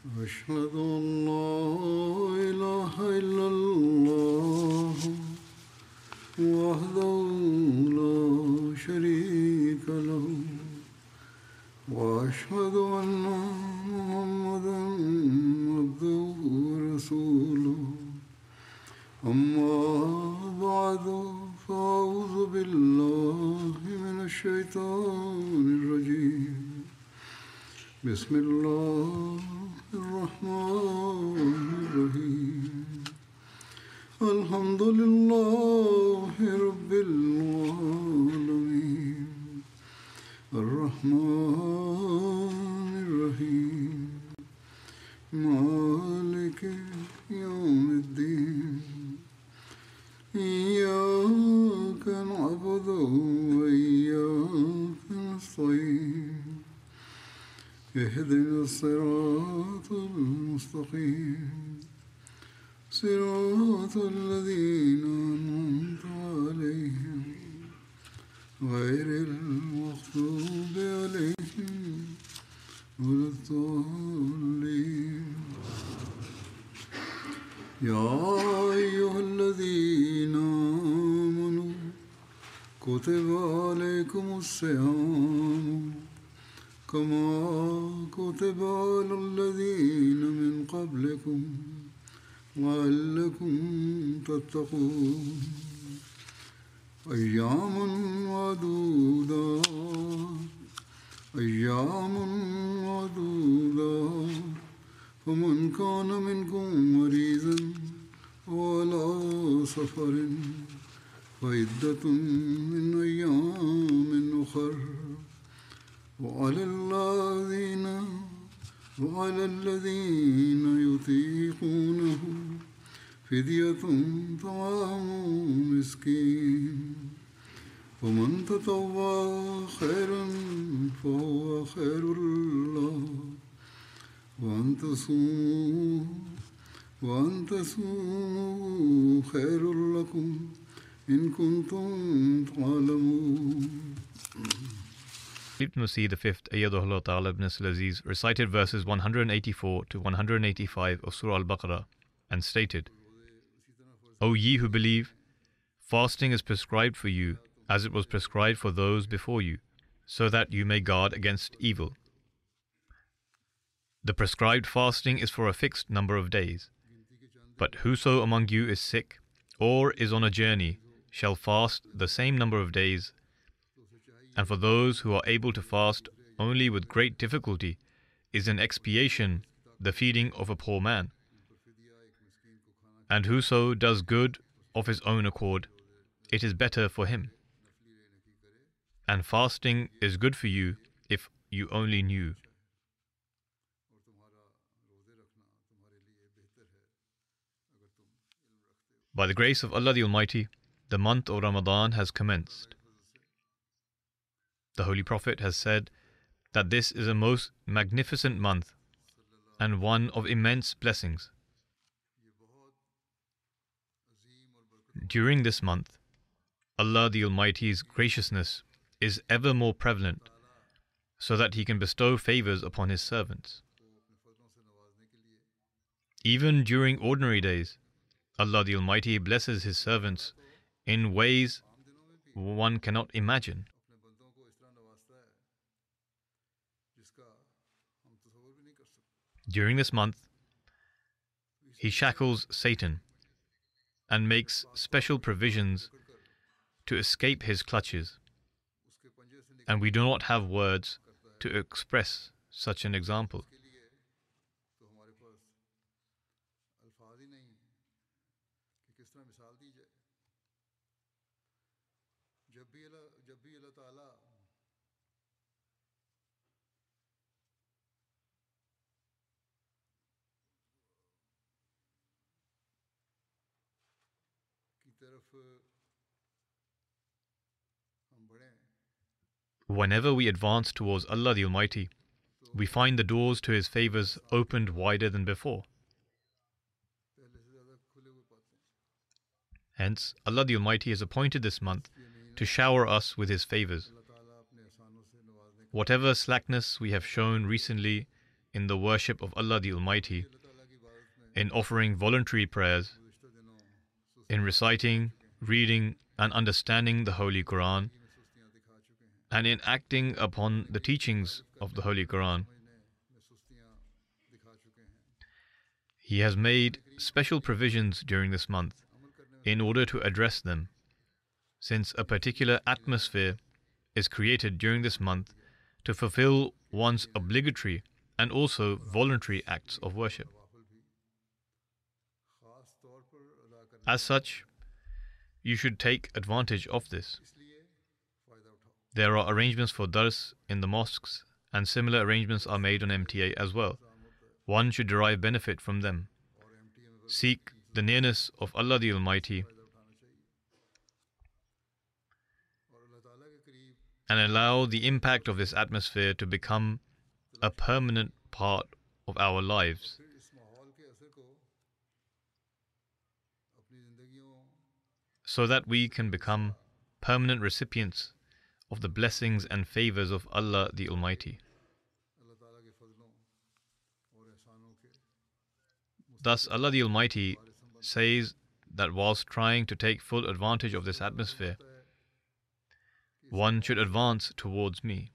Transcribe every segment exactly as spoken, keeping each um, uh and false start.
أشهد أن لا إله إلا الله وحده لا شريك له وأشهد أن محمدا عبده ورسوله أما بعد فأعوذ بالله من الشيطان الرجيم بسم الله الرحمن الرحيم الحمد لله رب العالمين الرحمن الرحيم مالك يوم الدين إياك نعبد وإياك نستعين اهدنا الصراط المستقيم صراط الذين أنعمت عليهم غير المغضوب عليهم ولا الضالين يا أيها الذين آمنوا كتب عليكم الصيام كما كتب على الذين من قبلكم لعلكم تتقون أياما معدودات أياما معدودات فمن كان منكم مريضا وعلى سفر فعدة من أيام أخر وعلى الذين وعلى الذين يطيقونه فدية طعام مسكين ومن تطوع خيرا فهو خير له وأن تصوموا وأن تصوموا خير لكم إن كنتم تعلمون. Ibn Masih the fifth, Ayyadahullah Ta'ala ibn al-Aziz, recited verses one eighty-four to one eighty-five of Surah Al-Baqarah and stated, O ye who believe, fasting is prescribed for you as it was prescribed for those before you, so that you may guard against evil. The prescribed fasting is for a fixed number of days. But whoso among you is sick or is on a journey shall fast the same number of days. And for those who are able to fast only with great difficulty is an expiation the feeding of a poor man. And whoso does good of his own accord, it is better for him. And fasting is good for you if you only knew. By the grace of Allah the Almighty, the month of Ramadan has commenced. The Holy Prophet has said that this is a most magnificent month and one of immense blessings. During this month, Allah the Almighty's graciousness is ever more prevalent, so that He can bestow favors upon His servants. Even during ordinary days, Allah the Almighty blesses His servants in ways one cannot imagine. During this month, He shackles Satan and makes special provisions to escape his clutches, and we do not have words to express such an example. Whenever we advance towards Allah the Almighty, we find the doors to His favors opened wider than before. Hence, Allah the Almighty has appointed this month to shower us with His favors. Whatever slackness we have shown recently in the worship of Allah the Almighty, in offering voluntary prayers, in reciting, reading, and understanding the Holy Quran, and in acting upon the teachings of the Holy Quran. He has made special provisions during this month in order to address them, since a particular atmosphere is created during this month to fulfill one's obligatory and also voluntary acts of worship. As such, you should take advantage of this. There are arrangements for dars in the mosques, and similar arrangements are made on M T A as well. One should derive benefit from them. Seek the nearness of Allah the Almighty and allow the impact of this atmosphere to become a permanent part of our lives. So that we can become permanent recipients of the blessings and favors of Allah the Almighty. Thus, Allah the Almighty says that whilst trying to take full advantage of this atmosphere, one should advance towards me.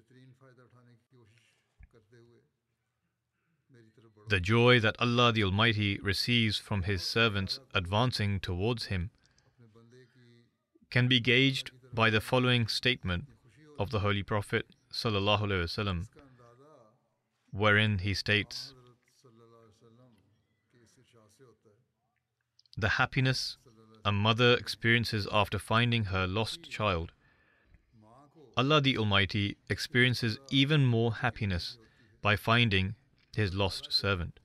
The joy that Allah the Almighty receives from His servants advancing towards Him can be gauged by the following statement of the Holy Prophet sallallahu alaihi wasallam, wherein he states, "The happiness a mother experiences after finding her lost child, Allah the Almighty experiences even more happiness by finding His lost servant."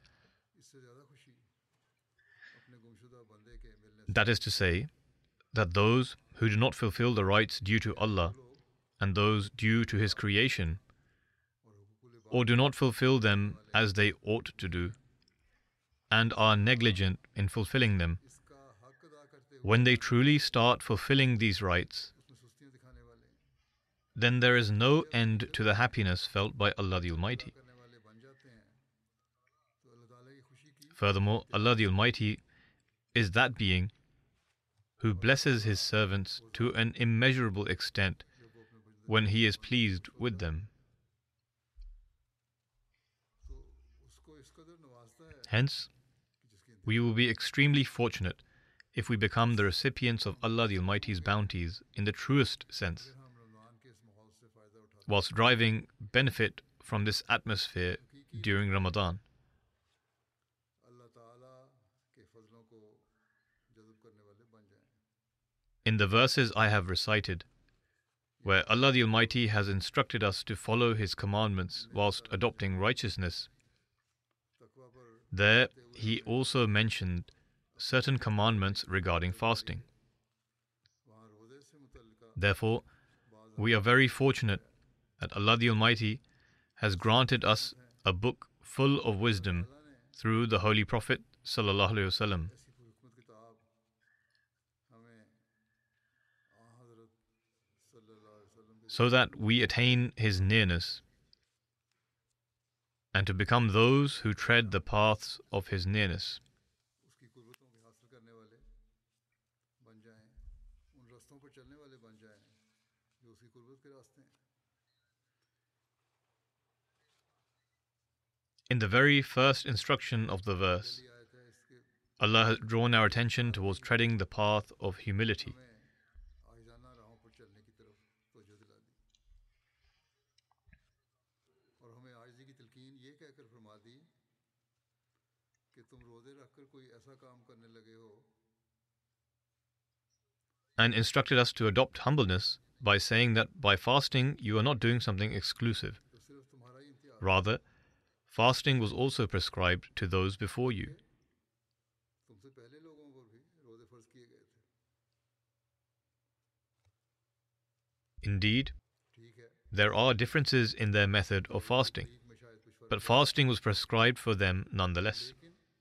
That is to say, that those who do not fulfill the rights due to Allah and those due to His creation, or do not fulfill them as they ought to do, and are negligent in fulfilling them, when they truly start fulfilling these rights, then there is no end to the happiness felt by Allah the Almighty. Furthermore, Allah the Almighty is that being who blesses His servants to an immeasurable extent when He is pleased with them. Hence, we will be extremely fortunate if we become the recipients of Allah the Almighty's bounties in the truest sense, whilst deriving benefit from this atmosphere during Ramadan. In the verses I have recited, where Allah the Almighty has instructed us to follow His commandments whilst adopting righteousness, there He also mentioned certain commandments regarding fasting. Therefore, we are very fortunate that Allah the Almighty has granted us a book full of wisdom through the Holy Prophet sallallahu alaihi wasallam. So that we attain His nearness and to become those who tread the paths of His nearness. In the very first instruction of the verse, Allah has drawn our attention towards treading the path of humility. And instructed us to adopt humbleness by saying that by fasting you are not doing something exclusive. Rather, fasting was also prescribed to those before you. Indeed, there are differences in their method of fasting, but fasting was prescribed for them nonetheless.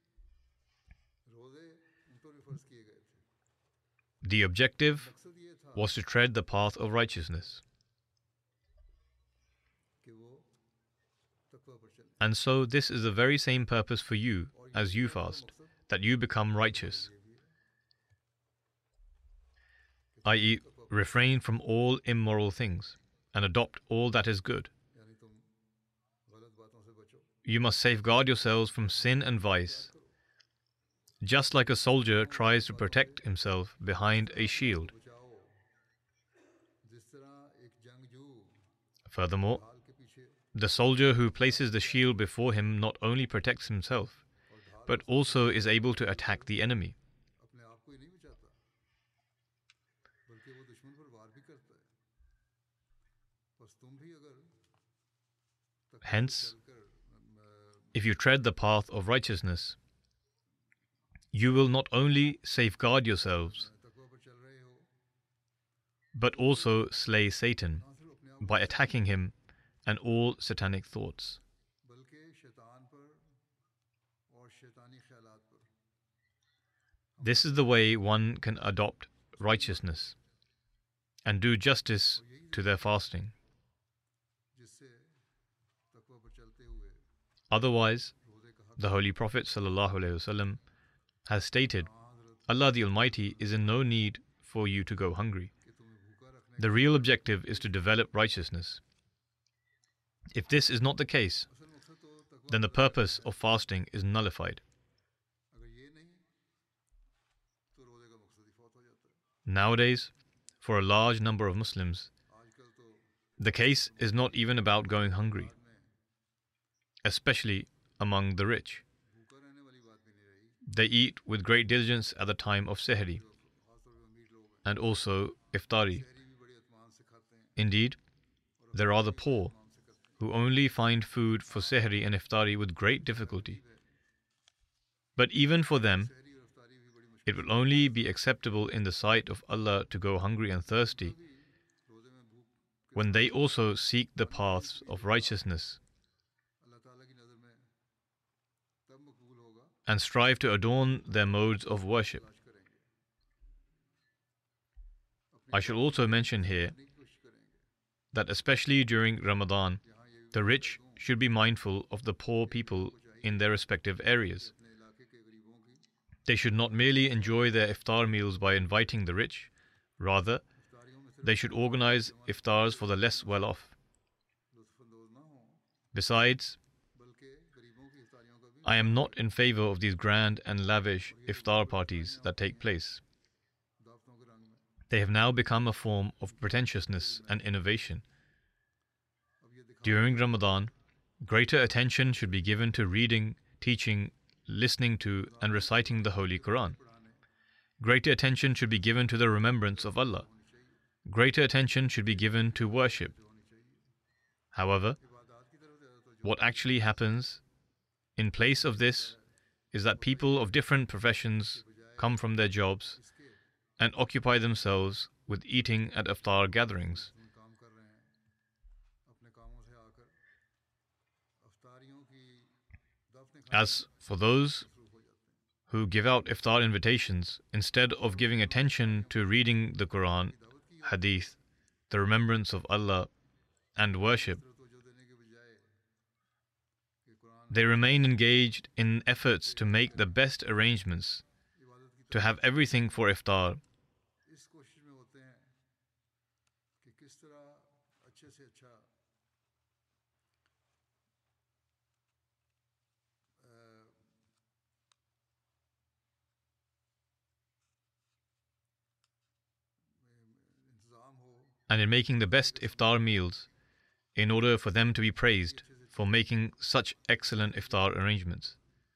The objective was to tread the path of righteousness. And so this is the very same purpose for you as you fast, that you become righteous, that is, refrain from all immoral things and adopt all that is good. You must safeguard yourselves from sin and vice, just like a soldier tries to protect himself behind a shield. Furthermore, the soldier who places the shield before him not only protects himself, but also is able to attack the enemy. Hence, if you tread the path of righteousness, you will not only safeguard yourselves, but also slay Satan by attacking him and all satanic thoughts. This is the way one can adopt righteousness and do justice to their fasting. Otherwise, the Holy Prophet ﷺ has stated, Allah the Almighty is in no need for you to go hungry. The real objective is to develop righteousness. If this is not the case, then the purpose of fasting is nullified. Nowadays, for a large number of Muslims, the case is not even about going hungry, especially among the rich. They eat with great diligence at the time of Sehri and also Iftari. Indeed, there are the poor who only find food for Sehri and Iftari with great difficulty. But even for them, it will only be acceptable in the sight of Allah to go hungry and thirsty when they also seek the paths of righteousness and strive to adorn their modes of worship. I shall also mention here that especially during Ramadan, the rich should be mindful of the poor people in their respective areas. They should not merely enjoy their iftar meals by inviting the rich, rather, they should organize iftars for the less well-off. Besides, I am not in favor of these grand and lavish iftar parties that take place. They have now become a form of pretentiousness and innovation. During Ramadan, greater attention should be given to reading, teaching, listening to, and reciting the Holy Quran. Greater attention should be given to the remembrance of Allah. Greater attention should be given to worship. However, what actually happens in place of this is that people of different professions come from their jobs and occupy themselves with eating at iftar gatherings. As for those who give out iftar invitations, instead of giving attention to reading the Quran, Hadith, the remembrance of Allah, and worship, they remain engaged in efforts to make the best arrangements, to have everything for iftar. And in making the best iftar meals, in order for them to be praised for making such excellent iftar arrangements.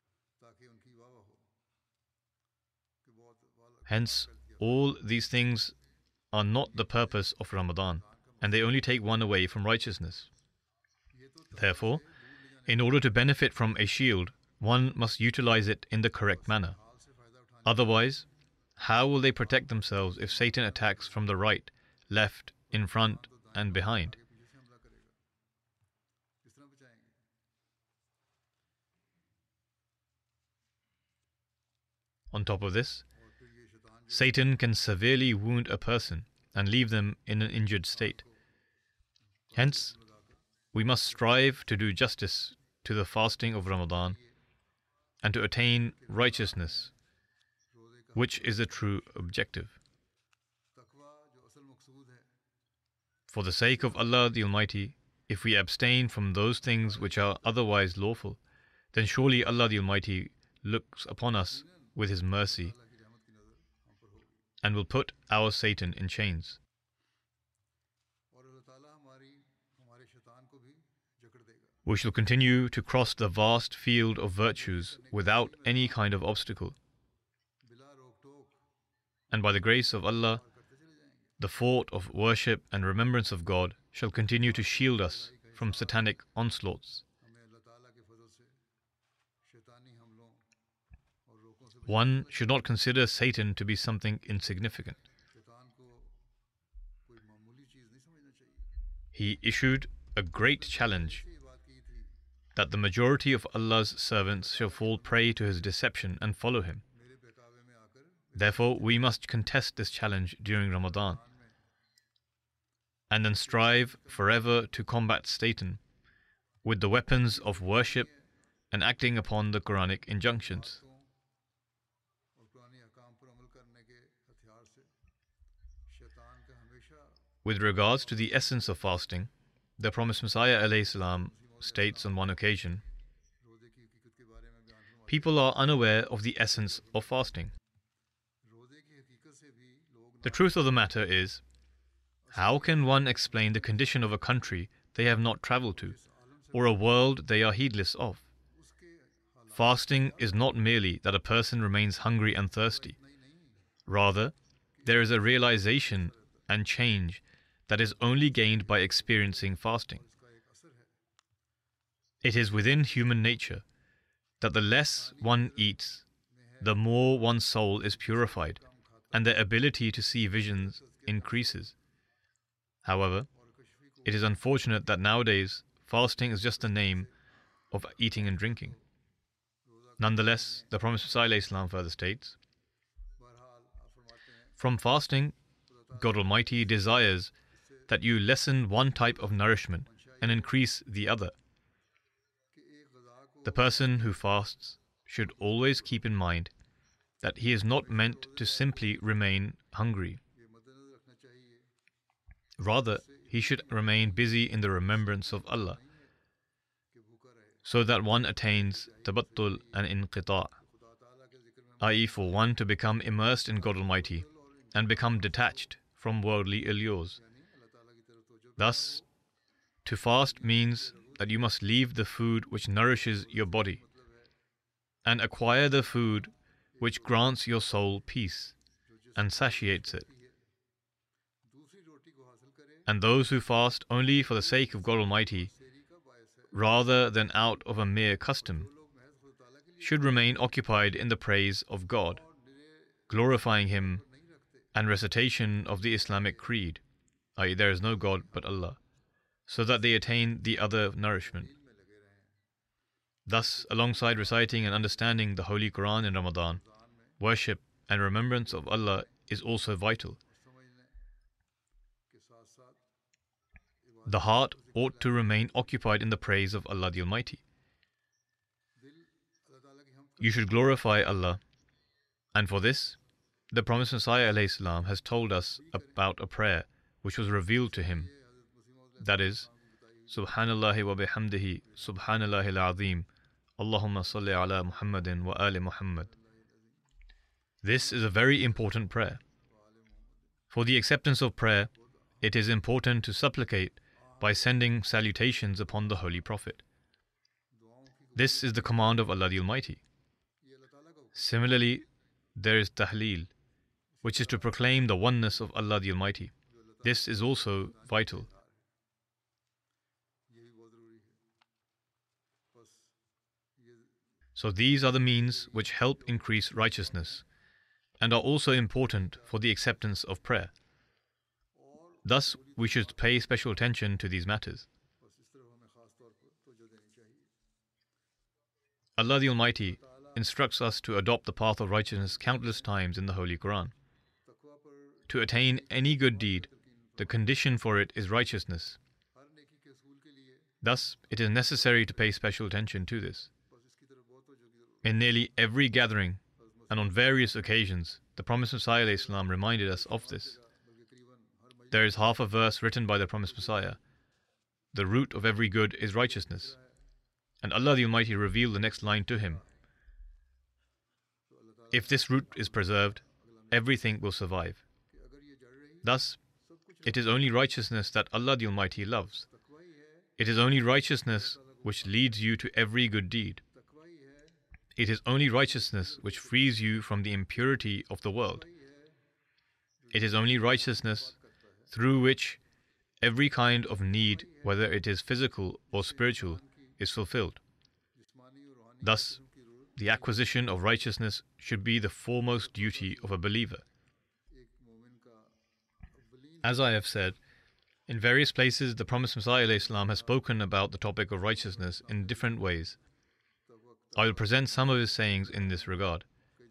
Hence, all these things are not the purpose of Ramadan, and they only take one away from righteousness. Therefore, in order to benefit from a shield, one must utilize it in the correct manner. Otherwise, how will they protect themselves if Satan attacks from the right, left, in front, and behind? On top of this, Satan can severely wound a person and leave them in an injured state. Hence, we must strive to do justice to the fasting of Ramadan and to attain righteousness, which is the true objective. For the sake of Allah the Almighty, if we abstain from those things which are otherwise lawful, then surely Allah the Almighty looks upon us with His mercy and will put our Satan in chains. We shall continue to cross the vast field of virtues without any kind of obstacle. And by the grace of Allah, the fort of worship and remembrance of God shall continue to shield us from satanic onslaughts. One should not consider Satan to be something insignificant. He issued a great challenge that the majority of Allah's servants shall fall prey to his deception and follow him. Therefore, we must contest this challenge during Ramadan and then strive forever to combat Satan with the weapons of worship and acting upon the Quranic injunctions. With regards to the essence of fasting, the promised Messiah alayhi salam states on one occasion, people are unaware of the essence of fasting. The truth of the matter is, how can one explain the condition of a country they have not traveled to, or a world they are heedless of? Fasting is not merely that a person remains hungry and thirsty. Rather, there is a realization and change that is only gained by experiencing fasting. It is within human nature that the less one eats, the more one's soul is purified, and their ability to see visions increases. However, it is unfortunate that nowadays fasting is just a name of eating and drinking. Nonetheless, the promised Messiah alayhi salam further states, from fasting, God Almighty desires that you lessen one type of nourishment and increase the other. The person who fasts should always keep in mind that he is not meant to simply remain hungry. Rather, he should remain busy in the remembrance of Allah, so that one attains tabattul and inqita', that is, for one to become immersed in God Almighty and become detached from worldly allures. Thus, to fast means that you must leave the food which nourishes your body and acquire the food which grants your soul peace and satiates it. And those who fast only for the sake of God Almighty, rather than out of a mere custom, should remain occupied in the praise of God, glorifying Him, and recitation of the Islamic creed, that is, there is no God but Allah, so that they attain the other nourishment. Thus, alongside reciting and understanding the Holy Quran in Ramadan, worship and remembrance of Allah is also vital. The heart ought to remain occupied in the praise of Allah the Almighty. You should glorify Allah, and for this, the promised Messiah alayhi salam has told us about a prayer which was revealed to him. That is, Subhanallah wa bihamdihi, Subhanallah al-Azim, Allahumma salli ala Muhammadin wa ali Muhammad. This is a very important prayer. For the acceptance of prayer, it is important to supplicate by sending salutations upon the Holy Prophet. This is the command of Allah the Almighty. Similarly, there is Tahleel, which is to proclaim the oneness of Allah the Almighty. This is also vital. So these are the means which help increase righteousness and are also important for the acceptance of prayer. Thus, we should pay special attention to these matters. Allah the Almighty instructs us to adopt the path of righteousness countless times in the Holy Quran. To attain any good deed, the condition for it is righteousness. Thus, it is necessary to pay special attention to this. In nearly every gathering and on various occasions, the Promised Messiah ﷺ reminded us of this. There is half a verse written by the Promised Messiah. The root of every good is righteousness. And Allah the Almighty revealed the next line to him. If this root is preserved, everything will survive. Thus, it is only righteousness that Allah the Almighty loves. It is only righteousness which leads you to every good deed. It is only righteousness which frees you from the impurity of the world. It is only righteousness through which every kind of need, whether it is physical or spiritual, is fulfilled. Thus, the acquisition of righteousness should be the foremost duty of a believer. As I have said, in various places the Promised Messiah ﷺ has spoken about the topic of righteousness in different ways. I will present some of his sayings in this regard.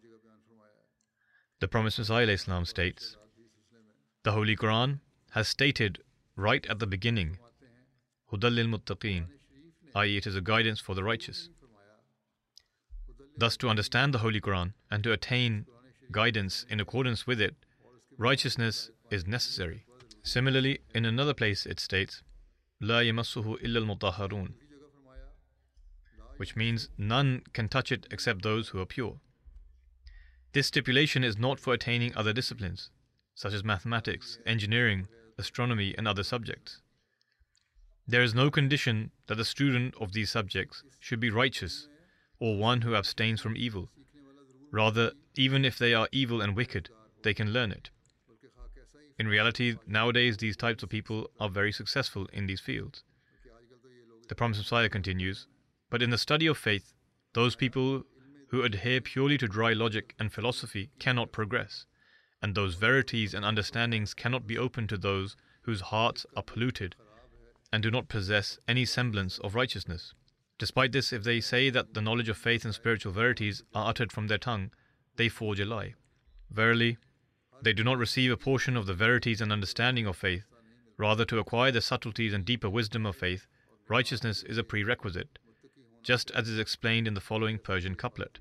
The Promised Messiah ﷺ states, the Holy Quran has stated right at the beginning, Hudal lil Muttaqeen, that is, it is a guidance for the righteous. Thus, to understand the Holy Quran and to attain guidance in accordance with it, righteousness is necessary. Similarly, in another place it states, La yamassuhu illa al-mutahharun, which means none can touch it except those who are pure. This stipulation is not for attaining other disciplines, such as mathematics, engineering, astronomy, and other subjects. There is no condition that the student of these subjects should be righteous or one who abstains from evil. Rather, even if they are evil and wicked, they can learn it. In reality, nowadays these types of people are very successful in these fields. The Promised Messiah continues, but in the study of faith, those people who adhere purely to dry logic and philosophy cannot progress, and those verities and understandings cannot be open to those whose hearts are polluted and do not possess any semblance of righteousness. Despite this, if they say that the knowledge of faith and spiritual verities are uttered from their tongue, they forge a lie. Verily, they do not receive a portion of the verities and understanding of faith. Rather, to acquire the subtleties and deeper wisdom of faith, righteousness is a prerequisite, just as is explained in the following Persian couplet.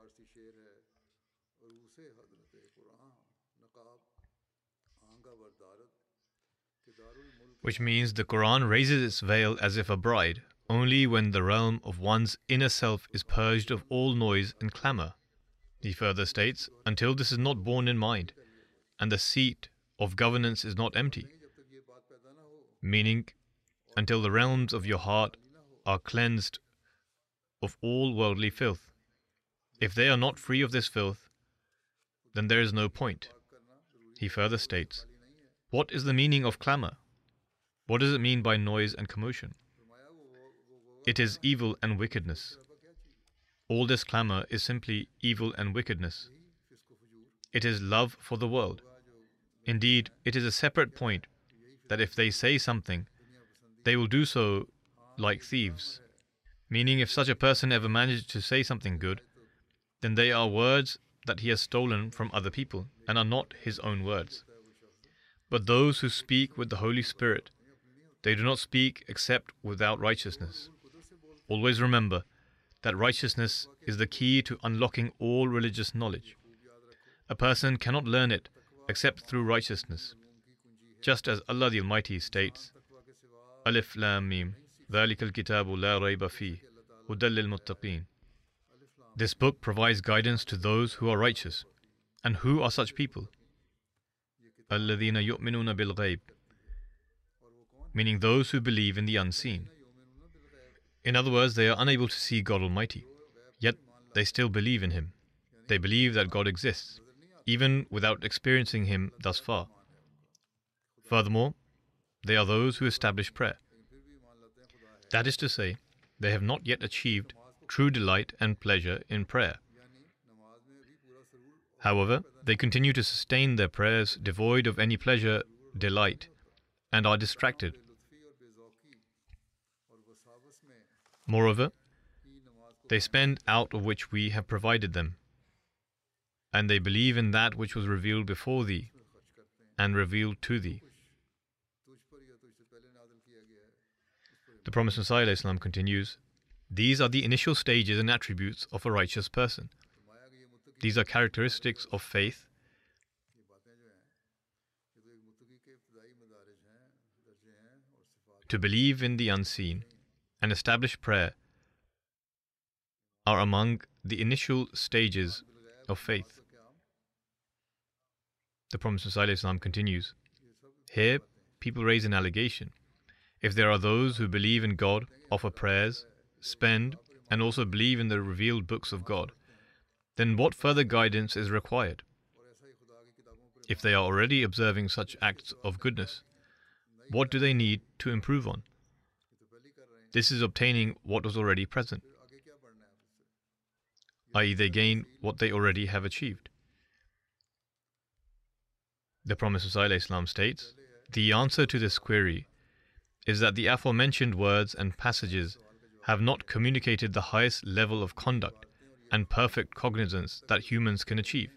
Which means the Quran raises its veil as if a bride, only when the realm of one's inner self is purged of all noise and clamour. He further states, until this is not borne in mind, and the seat of governance is not empty, meaning until the realms of your heart are cleansed of all worldly filth. If they are not free of this filth, then there is no point. He further states, what is the meaning of clamour? What does it mean by noise and commotion? It is evil and wickedness. All this clamour is simply evil and wickedness. It is love for the world. Indeed, it is a separate point that if they say something, they will do so like thieves. Meaning, if such a person ever manages to say something good, then they are words that he has stolen from other people and are not his own words. But those who speak with the Holy Spirit, they do not speak except without righteousness. Always remember that righteousness is the key to unlocking all religious knowledge. A person cannot learn it except through righteousness. Just as Allah the Almighty states, Alif Lam Mim, ذَلِكَ الْكِتَابُ لَا رَيْبَ فِيهِ هُدًى لِلْمُتَّقِينَ. This book provides guidance to those who are righteous. And who are such people? الَّذِينَ يُؤْمِنُونَ بِالْغَيْبِ, meaning those who believe in the unseen. In other words, they are unable to see God Almighty, yet they still believe in Him. They believe that God exists, even without experiencing Him thus far. Furthermore, they are those who establish prayer. That is to say, they have not yet achieved true delight and pleasure in prayer. However, they continue to sustain their prayers devoid of any pleasure, delight, and are distracted. Moreover, they spend out of which we have provided them, and they believe in that which was revealed before thee and revealed to thee. The Promised Messiah ﷺ continues, these are the initial stages and attributes of a righteous person. These are characteristics of faith to believe in the unseen and establish prayer are among the initial stages of faith. The Prophet ﷺ continues, here people raise an allegation. If there are those who believe in God, offer prayers, spend, and also believe in the revealed books of God, then what further guidance is required? If they are already observing such acts of goodness, what do they need to improve on? This is obtaining what was already present, that is, they gain what they already have achieved. The Promised Messiah ﷺ states, the answer to this query is that the aforementioned words and passages have not communicated the highest level of conduct and perfect cognizance that humans can achieve.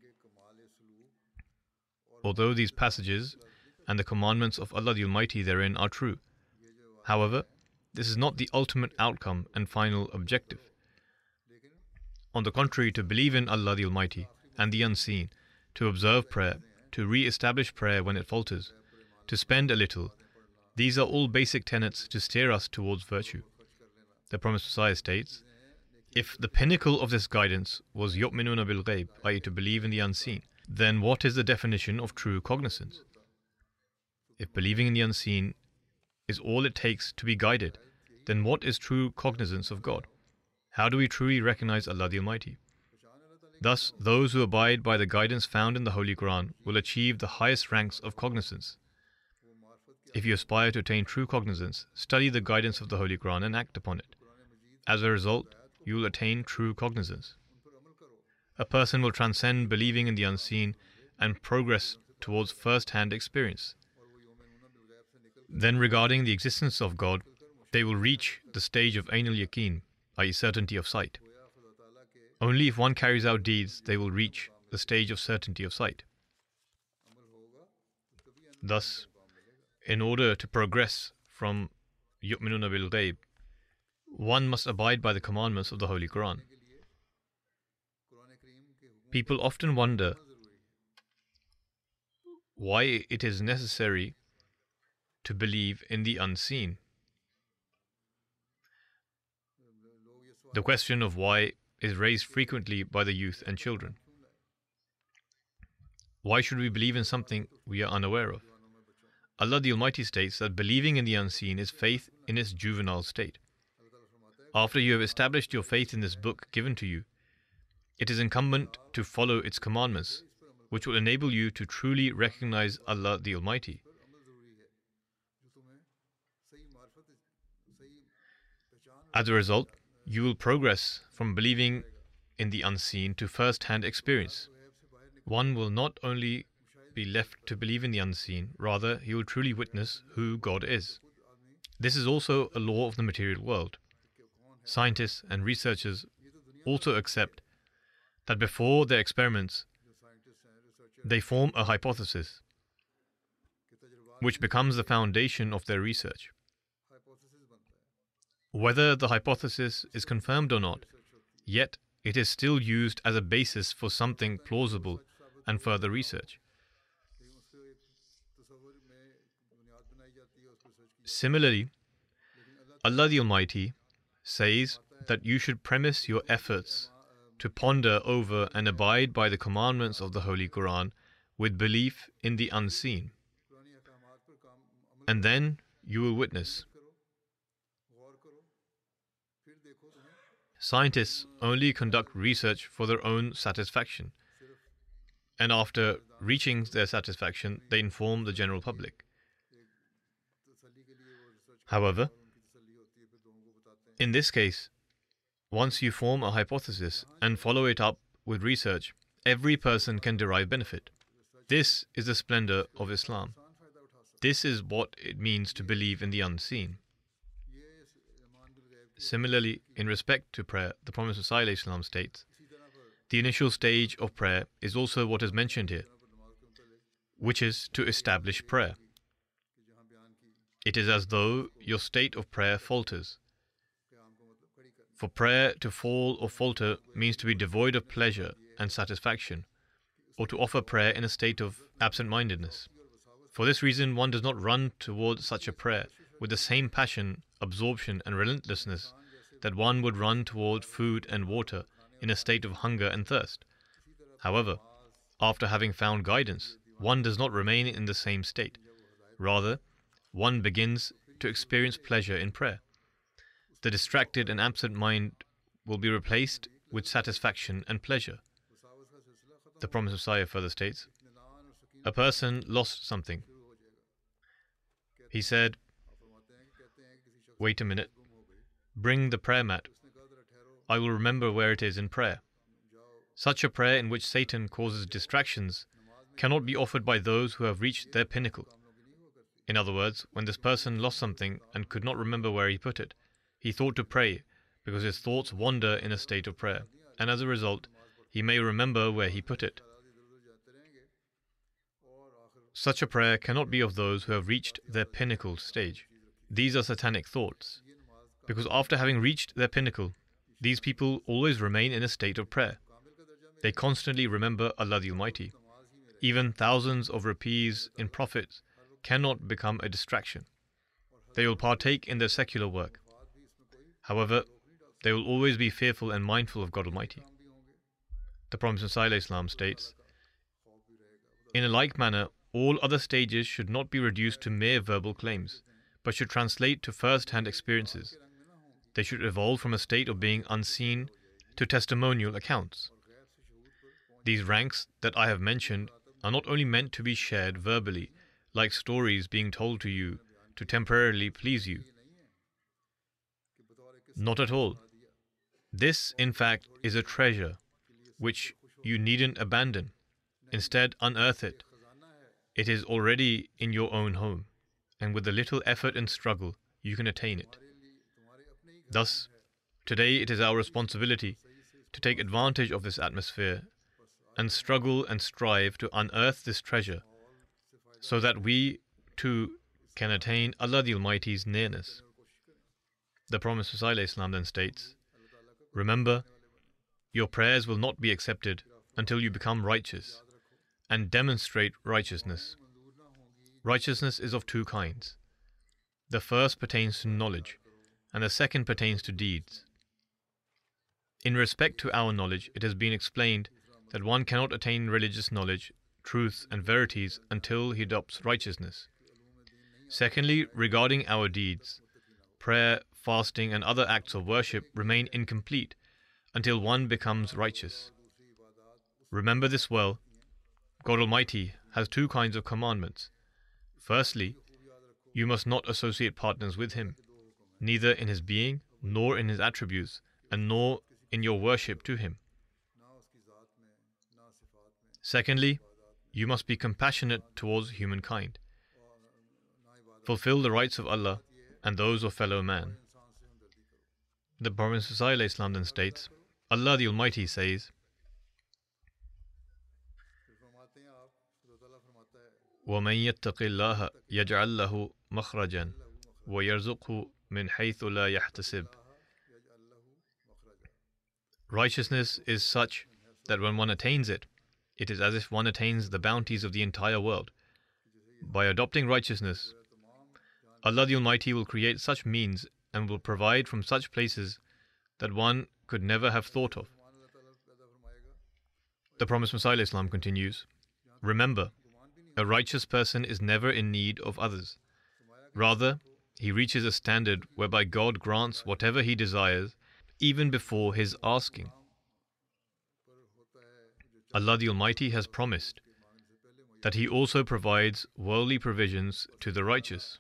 Although these passages and the commandments of Allah the Almighty therein are true, however, this is not the ultimate outcome and final objective. On the contrary, to believe in Allah the Almighty and the unseen, to observe prayer, to re-establish prayer when it falters, to spend a little, these are all basic tenets to steer us towards virtue. The Promised Messiah states, if the pinnacle of this guidance was yu'minuna bil ghayb, that is, to believe in the unseen, then what is the definition of true cognizance? If believing in the unseen is all it takes to be guided, then what is true cognizance of God? How do we truly recognize Allah the Almighty? Thus, those who abide by the guidance found in the Holy Quran will achieve the highest ranks of cognizance. If you aspire to attain true cognizance, study the guidance of the Holy Quran and act upon it. As a result, you will attain true cognizance. A person will transcend believing in the unseen and progress towards first-hand experience. Then, regarding the existence of God, they will reach the stage of Ain al-Yaqeen, that is, certainty of sight. Only if one carries out deeds, they will reach the stage of certainty of sight. Thus, in order to progress from yu'minuna bil ghayb, one must abide by the commandments of the Holy Quran. People often wonder why it is necessary to believe in the unseen. The question of why is raised frequently by the youth and children. Why should we believe in something we are unaware of? Allah the Almighty states that believing in the unseen is faith in its juvenile state. After you have established your faith in this book given to you, it is incumbent to follow its commandments, which will enable you to truly recognize Allah the Almighty. As a result, you will progress from believing in the unseen to first-hand experience. One will not only be left to believe in the unseen, rather he will truly witness who God is. This is also a law of the material world. Scientists and researchers also accept that before their experiments, they form a hypothesis, which becomes the foundation of their research. Whether the hypothesis is confirmed or not, yet it is still used as a basis for something plausible and further research. Similarly, Allah the Almighty says that you should premise your efforts to ponder over and abide by the commandments of the Holy Quran with belief in the unseen. And then you will witness. Scientists only conduct research for their own satisfaction, and after reaching their satisfaction, they inform the general public. However, in this case, once you form a hypothesis and follow it up with research, every person can derive benefit. This is the splendor of Islam. This is what it means to believe in the unseen. Similarly, in respect to prayer, the Promised Messiah ﷺ states, the initial stage of prayer is also what is mentioned here, which is to establish prayer. it is as though your state of prayer falters. For prayer to fall or falter means to be devoid of pleasure and satisfaction, or to offer prayer in a state of absent-mindedness. For this reason, one does not run towards such a prayer with the same passion, absorption, and relentlessness that one would run toward food and water in a state of hunger and thirst. However, after having found guidance, one does not remain in the same state. Rather, one begins to experience pleasure in prayer. The distracted and absent mind will be replaced with satisfaction and pleasure. The Promised Messiah further states, a person lost something. He said, wait a minute, bring the prayer mat. I will remember where it is in prayer. Such a prayer in which Satan causes distractions cannot be offered by those who have reached their pinnacle. In other words, when this person lost something and could not remember where he put it, he thought to pray because his thoughts wander in a state of prayer, and as a result, he may remember where he put it. Such a prayer cannot be of those who have reached their pinnacle stage. These are satanic thoughts, because after having reached their pinnacle, these people always remain in a state of prayer. They constantly remember Allah the Almighty. Even thousands of rupees in profits cannot become a distraction. They will partake in their secular work. However, they will always be fearful and mindful of God Almighty. The Promised Messiah Islam states, in a like manner, all other stages should not be reduced to mere verbal claims, but should translate to first-hand experiences. They should evolve from a state of being unseen to testimonial accounts. These ranks that I have mentioned are not only meant to be shared verbally, like stories being told to you to temporarily please you. Not at all. This, in fact, is a treasure which you needn't abandon. Instead, unearth it. It is already in your own home, and with a little effort and struggle, you can attain it. Thus, today it is our responsibility to take advantage of this atmosphere and struggle and strive to unearth this treasure so that we, too, can attain Allah the Almighty's nearness. The Promised Messiah Islam then states, remember, your prayers will not be accepted until you become righteous and demonstrate righteousness. Righteousness is of two kinds. The first pertains to knowledge, and the second pertains to deeds. In respect to our knowledge, it has been explained that one cannot attain religious knowledge, truth, and verities until he adopts righteousness. Secondly, regarding our deeds, prayer, fasting, and other acts of worship remain incomplete until one becomes righteous. Remember this well. God Almighty has two kinds of commandments. Firstly, you must not associate partners with Him, neither in His being, nor in His attributes, and nor in your worship to Him. Secondly, you must be compassionate towards humankind. Fulfill the rights of Allah and those of fellow man. The Promised Messiah Islam then states, Allah the Almighty says, وَمَنْ يَتَّقِ اللَّهَ يَجْعَلْ لَهُ مَخْرَجًا وَيَرْزُقْهُ مِنْ حَيْثُ لَا يَحْتَسِبُ. Righteousness is such that when one attains it, it is as if one attains the bounties of the entire world. By adopting righteousness, Allah the Almighty will create such means and will provide from such places that one could never have thought of. The Promised Messiah Islam continues, remember, a righteous person is never in need of others. Rather, he reaches a standard whereby God grants whatever he desires even before his asking. Allah the Almighty has promised that He also provides worldly provisions to the righteous.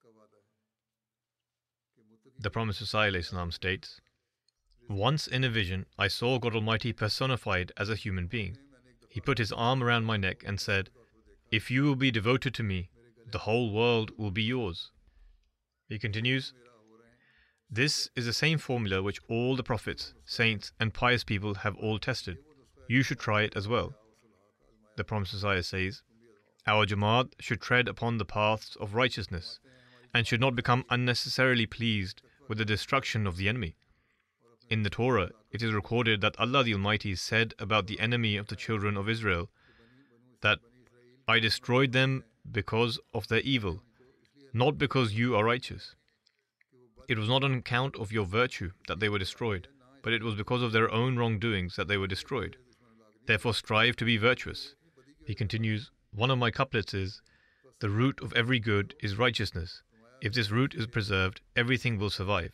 The Promised Messiah Islam states, once in a vision, I saw God Almighty personified as a human being. He put His arm around my neck and said, if you will be devoted to me, the whole world will be yours. He continues, this is the same formula which all the prophets, saints, and pious people have all tested. You should try it as well. The Promised Messiah says, our Jamaat should tread upon the paths of righteousness and should not become unnecessarily pleased with the destruction of the enemy. In the Torah, it is recorded that Allah the Almighty said about the enemy of the children of Israel that I destroyed them because of their evil, not because you are righteous. It was not on account of your virtue that they were destroyed, but it was because of their own wrongdoings that they were destroyed. Therefore strive to be virtuous. He continues, one of my couplets is, the root of every good is righteousness. If this root is preserved, everything will survive.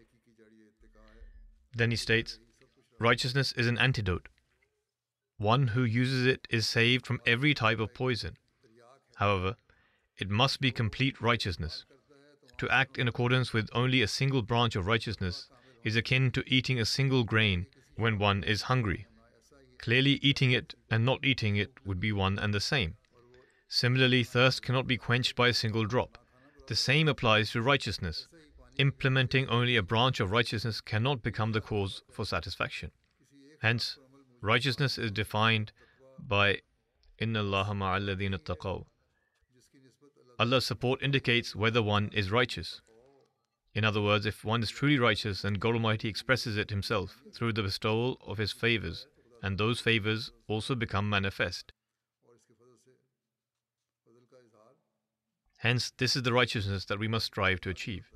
Then he states, righteousness is an antidote. One who uses it is saved from every type of poison. However, it must be complete righteousness. To act in accordance with only a single branch of righteousness is akin to eating a single grain when one is hungry. Clearly, eating it and not eating it would be one and the same. Similarly, thirst cannot be quenched by a single drop. The same applies to righteousness. Implementing only a branch of righteousness cannot become the cause for satisfaction. Hence, righteousness is defined by Inna Allaha ma'al ladhina taqaw. Allah's support indicates whether one is righteous. In other words, if one is truly righteous, then God Almighty expresses it Himself through the bestowal of His favors, and those favors also become manifest. Hence, this is the righteousness that we must strive to achieve.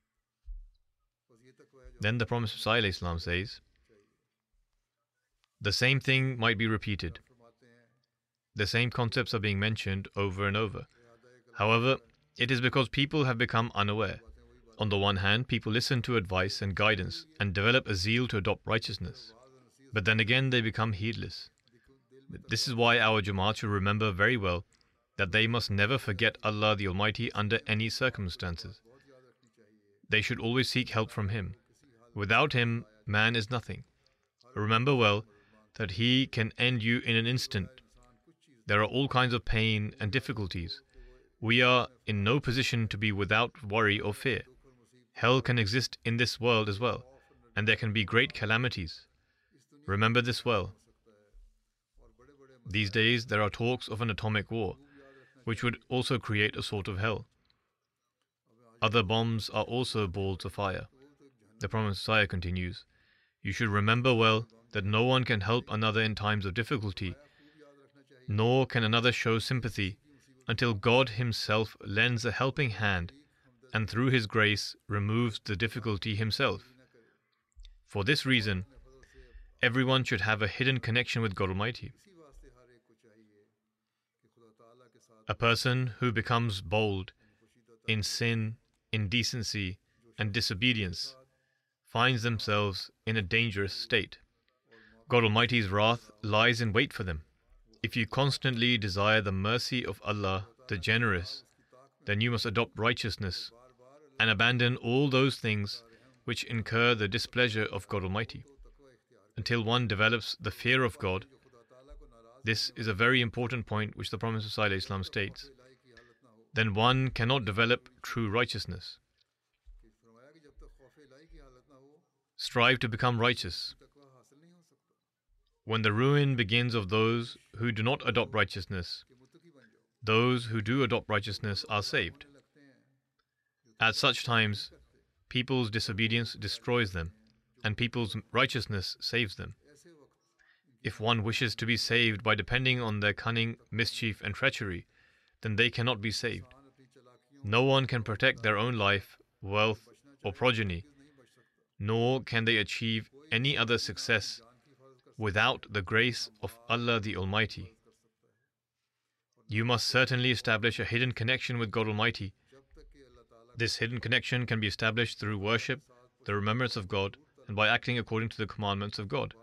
Then the Prophet ﷺ says, the same thing might be repeated. The same concepts are being mentioned over and over. However, it is because people have become unaware. On the one hand, people listen to advice and guidance and develop a zeal to adopt righteousness. But then again, they become heedless. This is why our Jamaat should remember very well that they must never forget Allah the Almighty under any circumstances. They should always seek help from Him. Without Him, man is nothing. Remember well that He can end you in an instant. There are all kinds of pain and difficulties. We are in no position to be without worry or fear. Hell can exist in this world as well, and there can be great calamities. Remember this well. These days there are talks of an atomic war, which would also create a sort of hell. Other bombs are also balls of fire. The Prophet Messiah continues, you should remember well that no one can help another in times of difficulty, nor can another show sympathy until God Himself lends a helping hand and through His grace removes the difficulty Himself. For this reason, everyone should have a hidden connection with God Almighty. A person who becomes bold in sin, indecency, and disobedience finds themselves in a dangerous state. God Almighty's wrath lies in wait for them. If you constantly desire the mercy of Allah, the Generous, then you must adopt righteousness and abandon all those things which incur the displeasure of God Almighty. Until one develops the fear of God, this is a very important point which the Prophet ﷺ states, then one cannot develop true righteousness. Strive to become righteous. When the ruin begins of those who do not adopt righteousness, those who do adopt righteousness are saved. At such times, people's disobedience destroys them, and people's righteousness saves them. If one wishes to be saved by depending on their cunning, mischief, and treachery, then they cannot be saved. No one can protect their own life, wealth, or progeny, nor can they achieve any other success without the grace of Allah the Almighty. You must certainly establish a hidden connection with God Almighty. This hidden connection can be established through worship, the remembrance of God, and by acting according to the commandments of God.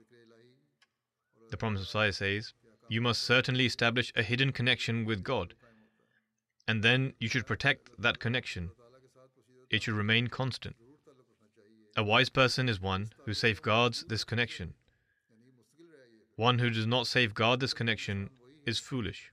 The Prophet Messiah says, you must certainly establish a hidden connection with God, and then you should protect that connection. It should remain constant. A wise person is one who safeguards this connection. One who does not safeguard this connection is foolish.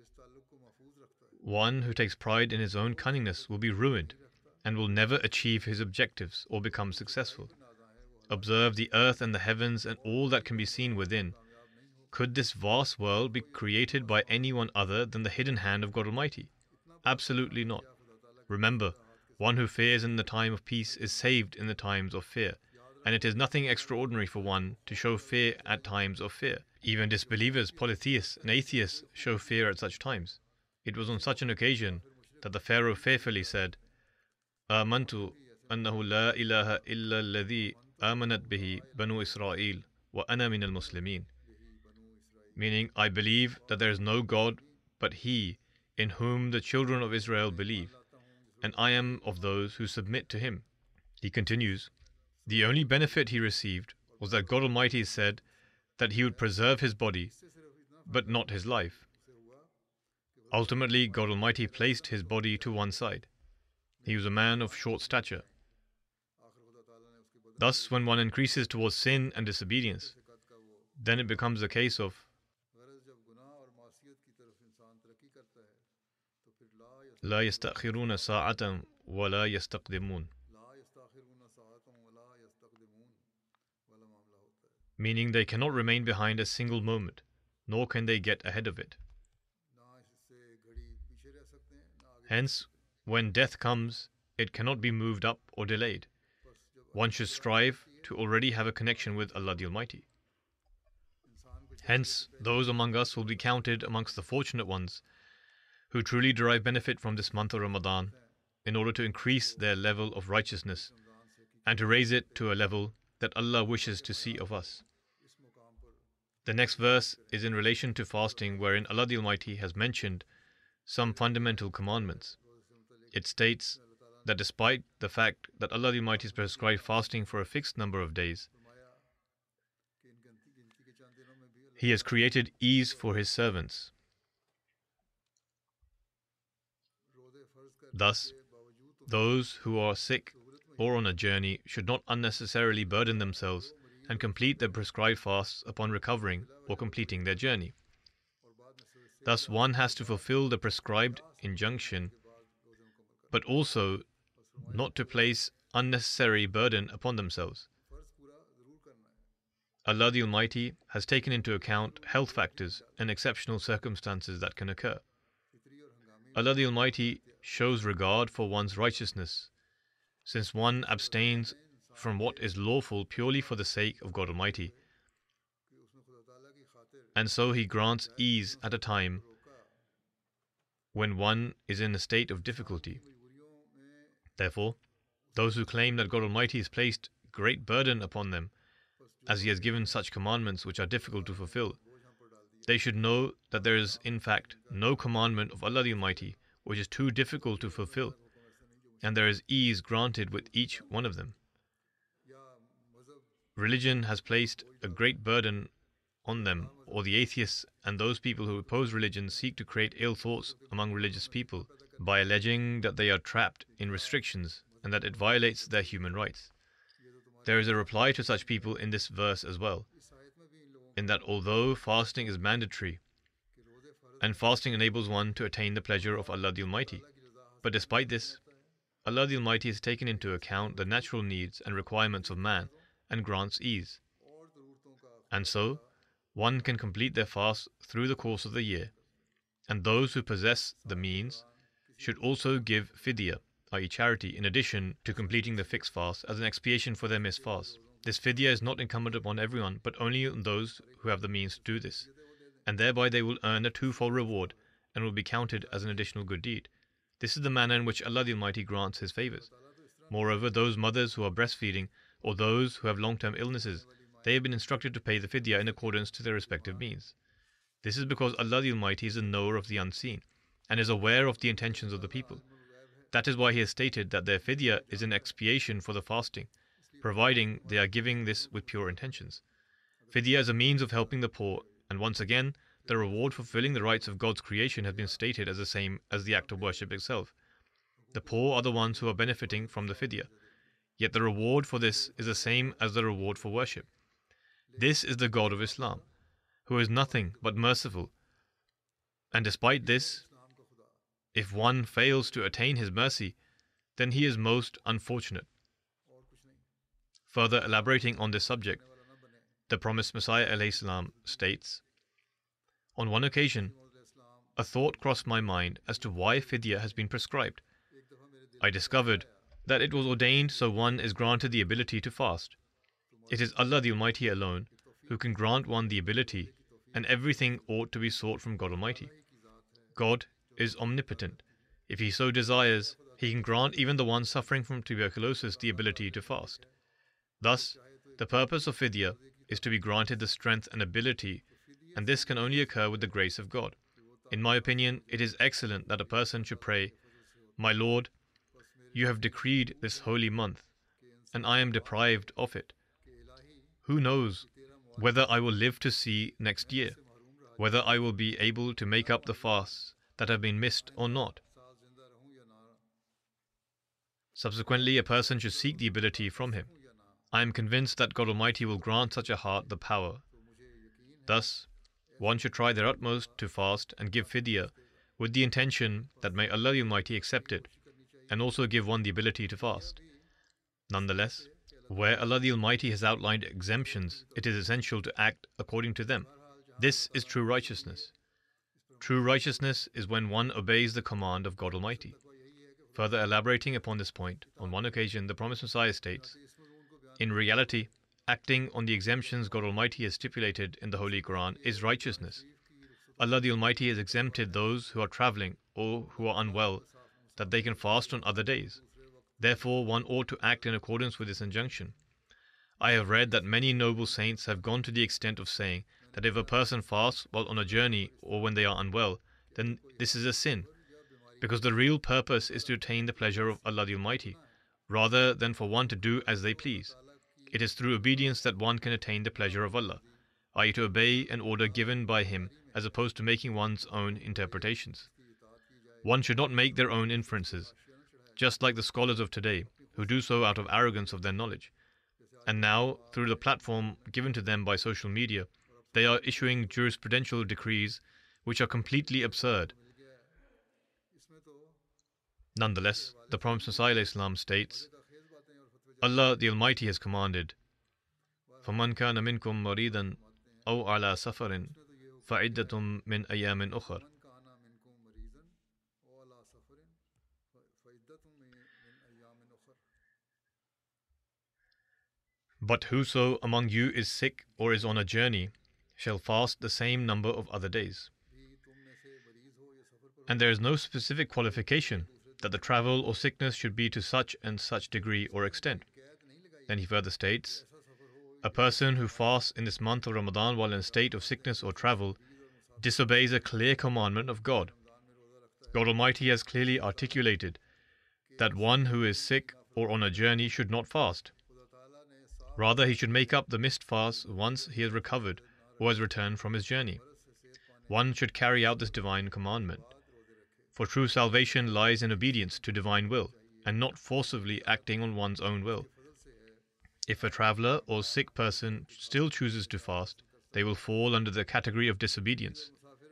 One who takes pride in his own cunningness will be ruined and will never achieve his objectives or become successful. Observe the earth and the heavens and all that can be seen within. Could this vast world be created by anyone other than the hidden hand of God Almighty? Absolutely not. Remember, one who fears in the time of peace is saved in the times of fear, and it is nothing extraordinary for one to show fear at times of fear. Even disbelievers, polytheists, and atheists show fear at such times. It was on such an occasion that the Pharaoh fearfully said, "Amantu annahu la ilaha illa alladhi amanat bihi banu Israel wa ana min al-Muslimin." Meaning, I believe that there is no God but He in whom the children of Israel believe, and I am of those who submit to Him. He continues, the only benefit he received was that God Almighty said that He would preserve his body, but not his life. Ultimately, God Almighty placed his body to one side. He was a man of short stature. Thus, when one increases towards sin and disobedience, then it becomes a case of لا يستأخرون ساعة ولا يستقدمون, meaning they cannot remain behind a single moment, nor can they get ahead of it. Hence, when death comes, it cannot be moved up or delayed. One should strive to already have a connection with Allah the Almighty. Hence, those among us will be counted amongst the fortunate ones who truly derive benefit from this month of Ramadan in order to increase their level of righteousness and to raise it to a level that Allah wishes to see of us. The next verse is in relation to fasting, wherein Allah the Almighty has mentioned some fundamental commandments. It states that despite the fact that Allah the Almighty has prescribed fasting for a fixed number of days, He has created ease for His servants. Thus, those who are sick or on a journey should not unnecessarily burden themselves and complete their prescribed fasts upon recovering or completing their journey. Thus, one has to fulfill the prescribed injunction, but also not to place unnecessary burden upon themselves. Allah the Almighty has taken into account health factors and exceptional circumstances that can occur. Allah the Almighty shows regard for one's righteousness, since one abstains from what is lawful purely for the sake of God Almighty. And so He grants ease at a time when one is in a state of difficulty. Therefore, those who claim that God Almighty has placed great burden upon them, as He has given such commandments which are difficult to fulfill, they should know that there is in fact no commandment of Allah the Almighty which is too difficult to fulfill, and there is ease granted with each one of them. Religion has placed a great burden on them, or the atheists and those people who oppose religion seek to create ill thoughts among religious people by alleging that they are trapped in restrictions and that it violates their human rights. There is a reply to such people in this verse as well, in that although fasting is mandatory, and fasting enables one to attain the pleasure of Allah the Almighty, but despite this, Allah the Almighty has taken into account the natural needs and requirements of man and grants ease. And so, one can complete their fast through the course of the year, and those who possess the means should also give fidya, that is charity, in addition to completing the fixed fast as an expiation for their missed fast. This fidya is not incumbent upon everyone, but only on those who have the means to do this, and thereby they will earn a twofold reward and will be counted as an additional good deed. This is the manner in which Allah the Almighty grants His favors. Moreover, those mothers who are breastfeeding or those who have long-term illnesses, they have been instructed to pay the fidya in accordance to their respective means. This is because Allah the Almighty is the knower of the unseen and is aware of the intentions of the people. That is why He has stated that their fidya is an expiation for the fasting, providing they are giving this with pure intentions. Fidya is a means of helping the poor, and once again, the reward for fulfilling the rights of God's creation has been stated as the same as the act of worship itself. The poor are the ones who are benefiting from the fidya, yet the reward for this is the same as the reward for worship. This is the God of Islam, who is nothing but merciful, and despite this, if one fails to attain His mercy, then he is most unfortunate. Further elaborating on this subject, the promised Messiah alayhi salam states, on one occasion, a thought crossed my mind as to why fidya has been prescribed. I discovered that it was ordained so one is granted the ability to fast. It is Allah the Almighty alone who can grant one the ability, and everything ought to be sought from God Almighty. God is omnipotent. If He so desires, He can grant even the one suffering from tuberculosis the ability to fast. Thus, the purpose of fidya is to be granted the strength and ability, and this can only occur with the grace of God. In my opinion, it is excellent that a person should pray, "My Lord, you have decreed this holy month, and I am deprived of it. Who knows whether I will live to see next year, whether I will be able to make up the fasts that have been missed or not." Subsequently, a person should seek the ability from Him. I am convinced that God Almighty will grant such a heart the power. Thus, one should try their utmost to fast and give fidya with the intention that may Allah the Almighty accept it, and also give one the ability to fast. Nonetheless, where Allah the Almighty has outlined exemptions, it is essential to act according to them. This is true righteousness. True righteousness is when one obeys the command of God Almighty. Further elaborating upon this point, on one occasion the Promised Messiah states, "In reality, acting on the exemptions God Almighty has stipulated in the Holy Quran is righteousness. Allah the Almighty has exempted those who are traveling or who are unwell, that they can fast on other days. Therefore, one ought to act in accordance with this injunction. I have read that many noble saints have gone to the extent of saying that if a person fasts while on a journey or when they are unwell, then this is a sin, because the real purpose is to attain the pleasure of Allah the Almighty, rather than for one to do as they please. It is through obedience that one can attain the pleasure of Allah, that is to obey an order given by Him as opposed to making one's own interpretations. One should not make their own inferences, just like the scholars of today, who do so out of arrogance of their knowledge. And now, through the platform given to them by social media, they are issuing jurisprudential decrees which are completely absurd. Nonetheless, the Prophet ﷺ states, Allah the Almighty has commanded, فَمَنْ كَانَ مِنْكُمْ مَرِيضًا أَوْ عَلَى سَفَرٍ فَعِدَّةٌ مِنْ أَيَّامٍ أُخَرٍ. But whoso among you is sick or is on a journey shall fast the same number of other days. And there is no specific qualification that the travel or sickness should be to such and such degree or extent. Then he further states, a person who fasts in this month of Ramadan while in a state of sickness or travel disobeys a clear commandment of God. God Almighty has clearly articulated that one who is sick or on a journey should not fast. Rather, he should make up the missed fast once he has recovered or has returned from his journey. One should carry out this divine commandment. For true salvation lies in obedience to divine will, and not forcibly acting on one's own will. If a traveler or sick person still chooses to fast, they will fall under the category of disobedience.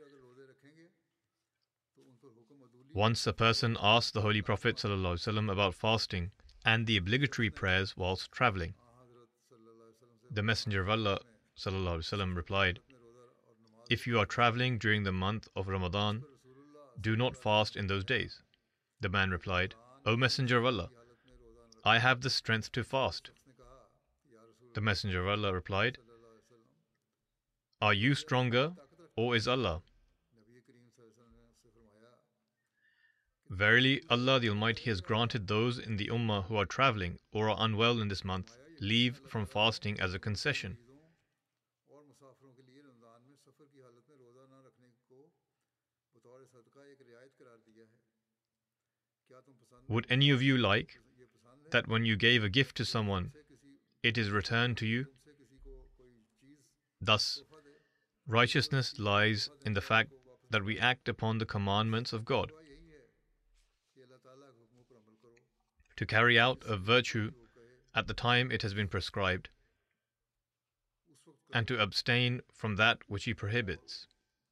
Once a person asked the Holy Prophet ﷺ about fasting and the obligatory prayers whilst traveling. The Messenger of Allah ﷺ replied, "If you are traveling during the month of Ramadan, do not fast in those days." The man replied, "O Messenger of Allah, I have the strength to fast." The Messenger of Allah replied, "Are you stronger, or is Allah?" Verily, Allah the Almighty has granted those in the Ummah who are traveling or are unwell in this month leave from fasting as a concession. Would any of you like that when you gave a gift to someone, it is returned to you? Thus, righteousness lies in the fact that we act upon the commandments of God. To carry out a virtue at the time it has been prescribed, and to abstain from that which He prohibits.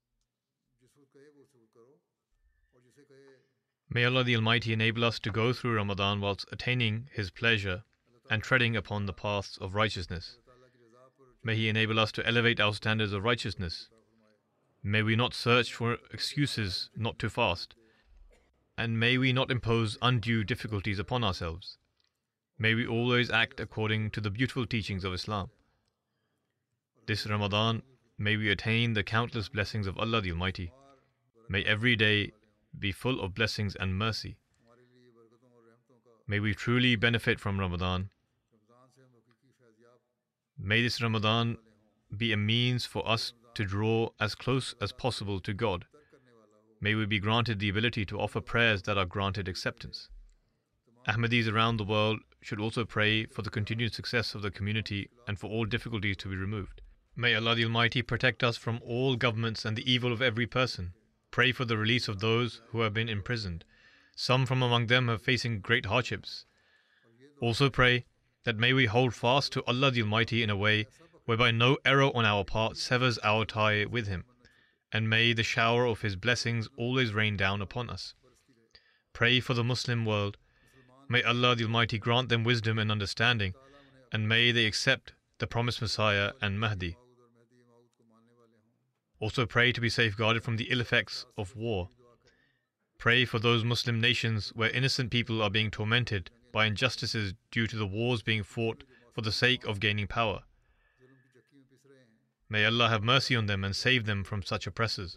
May Allah the Almighty enable us to go through Ramadan whilst attaining His pleasure and treading upon the paths of righteousness. May He enable us to elevate our standards of righteousness. May we not search for excuses not to fast. and may we not impose undue difficulties upon ourselves. May we always act according to the beautiful teachings of Islam. This Ramadan, may we attain the countless blessings of Allah the Almighty. May every day be full of blessings and mercy. May we truly benefit from Ramadan. May this Ramadan be a means for us to draw as close as possible to God. May we be granted the ability to offer prayers that are granted acceptance. Ahmadis around the world should also pray for the continued success of the community and for all difficulties to be removed. May Allah the Almighty protect us from all governments and the evil of every person. Pray for the release of those who have been imprisoned. Some from among them are facing great hardships. Also pray that may we hold fast to Allah the Almighty in a way whereby no error on our part severs our tie with Him, and may the shower of His blessings always rain down upon us. Pray for the Muslim world. May Allah the Almighty grant them wisdom and understanding, and may they accept the promised Messiah and Mahdi. Also pray to be safeguarded from the ill effects of war. Pray for those Muslim nations where innocent people are being tormented by injustices due to the wars being fought for the sake of gaining power. May Allah have mercy on them and save them from such oppressors.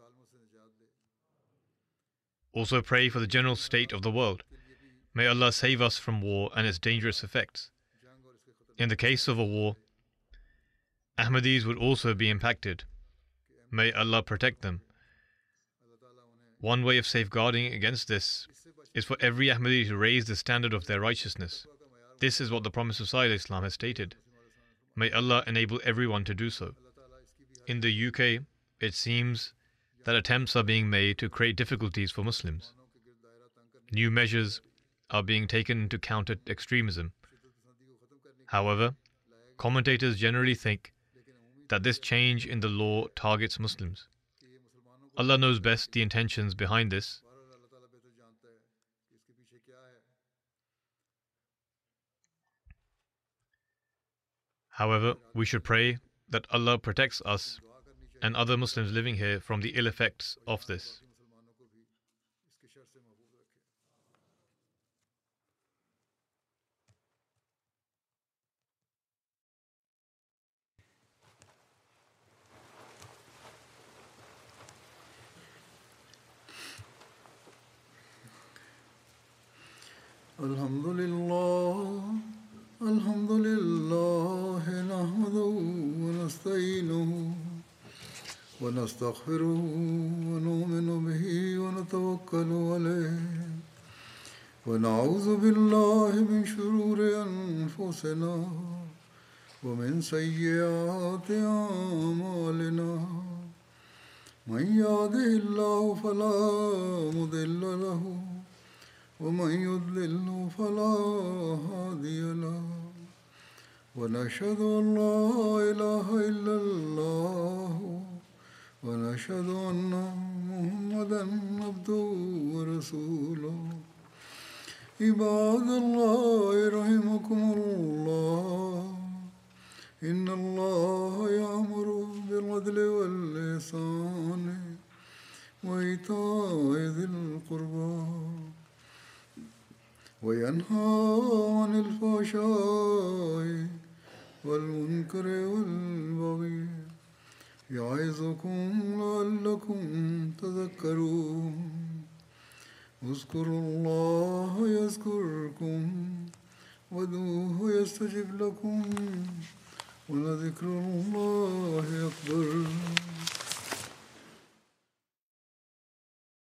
Also pray for the general state of the world. May Allah save us from war and its dangerous effects. In the case of a war, Ahmadis would also be impacted. May Allah protect them. One way of safeguarding against this is for every Ahmadi to raise the standard of their righteousness. This is what the Promised Messiah Islam has stated. May Allah enable everyone to do so. In the U K, it seems that attempts are being made to create difficulties for Muslims. New measures are being taken to counter extremism. However, commentators generally think that this change in the law targets Muslims. Allah knows best the intentions behind this. However, we should pray that Allah protects us and other Muslims living here from the ill effects of this. Alhamdulillah, Alhamdulillah, nahmaduhu wa nasta'inuhu wa nastaghfiruhu wa nu'minu bihi wa natawakkalu alayhi wa na'udhu billahi min shururi anfusina wa min sayyiati a'malina. Man yahdihillahu fala mudilla lahu ومن يضلل فلا هادي له ونشهد أن لا إله إلا الله ونشهد أن محمدا عبده ورسوله عباد الله رحمكم الله إن الله يأمر بالعدل والإحسان وإيتاء ذي القربى وينهى عن الفحشاء والمنكر والبغي يعظكم لعلكم تذكرون اذكروا الله يذكركم وادعوه يستجب لكم ولذكر الله أكبر.